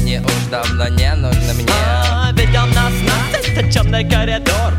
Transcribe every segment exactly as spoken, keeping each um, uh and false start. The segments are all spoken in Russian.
они уж давно не нужны мне. А, ведь у нас насыщен темный коридор.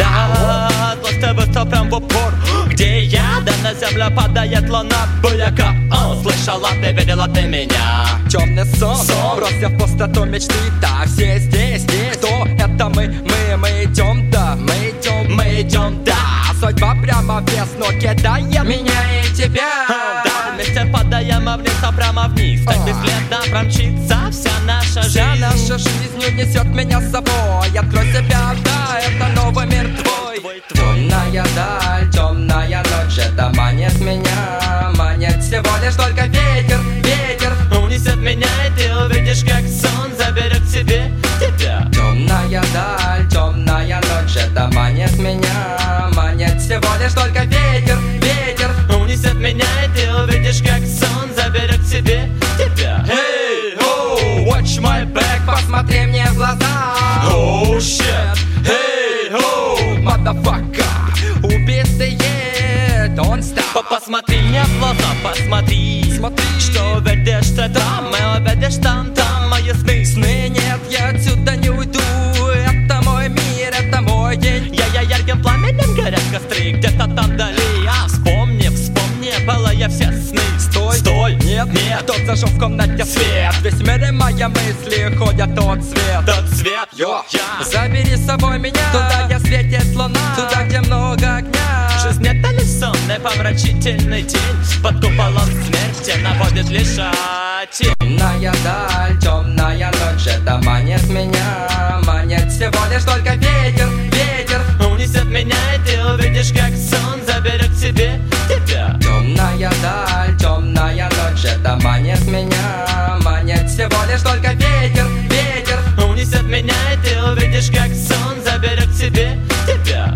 Да, злость высоко прям в упор. Где я? Да на землю падает луна. Буяка, о, слышала ты, видела ты меня. Темный сон, Сон. бросив пустоту мечты. Так, все здесь, здесь, кто? Это мы, мы, мы идем, да, мы идем, Мы идем, да. Судьба прямо в вес, но кидает меня и тебя. Да, вместе падаем вниз, а прямо вниз. Так бесследно промчится вся наша жизнь. Вся наша жизнь унесет меня с собой. Открой себя, да, это новый мир твой. Твой, твой. Темная даль, темная ночь, это манит меня, манит всего лишь только ветер, ветер. Унесет меня, и ты увидишь, как сон заберет к себе тебя. Темная даль, темная ночь, это манит меня, манит всего лишь только ветер, ветер. Унесет меня, и ты увидишь, как сон заберет к себе тебя. Hey, oh, watch my back, Посмотри мне в глаза. oh shit. Hey, oh, Motherfucker, убитые, don't stop. посмотри мне в глаза, посмотри. Смотри, Что увидишь ты там, и увидишь там, там мои сны. сны нет, я отсюда не уйду. Это мой мир, это мой день. Я, я ярким пламенем горят костры где-то там вдали. А вспомни, вспомни, былые все сны. Стой, Стой, нет, нет, Тот зажег в комнате свет. Весь мир и мои мысли ходят тот свет. тот цвет, Йо, я. забери с собой меня туда, где светит луна, туда, где много огня. Жизнь это лишь сон, не помрачительный день. Под куполом смерти наводит лишь тень. Темная даль, темная ночь, это манит меня, манит всего лишь только ветер, ветер. Унесет меня, и ты увидишь, как сон заберет к себе тебя. Темная даль, темная ночь, это манит меня, манит всего лишь только ветер, ветер. Унесет меня, и ты увидишь, как сон заберет к себе тебя.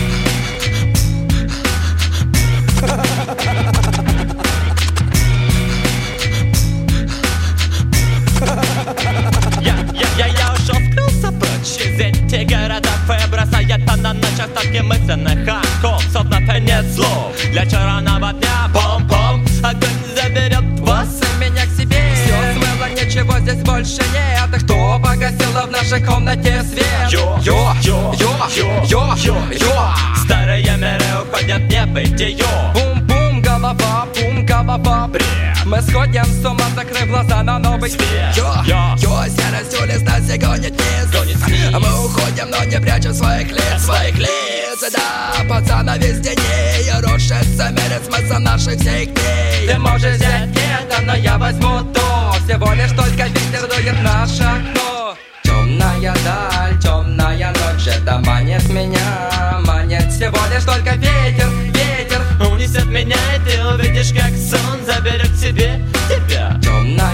Я, я, я, я ушел, скрылся прочь из этих городов и бросает на ночах таких мысленных оков. Словно конец слов для черного дня. Пом-пом, огонь заберет вас. Меня к себе все смыло, ничего здесь больше нет. А кто погасила в нашей комнате свет? Йо, йо, йо, йо, йо, йо, йо, йо. Старые миры уходят в небытие. Бум-бум, голова, бум, голова. Бред. Мы сходим с ума, закрыв глаза на новый Свет. Йо, Йо. йо, серостью лист нас и гонит вниз. Гонит вниз. А мы уходим, но не прячем своих лиц, своих лиц. Да, пацана везде не рушится мир, смысл наших всех дней. Ты можешь взять это, но я возьму то. Всего лишь только ветер дует в наше окно. Темная даль, темная ночь, это манит меня, манит всего лишь только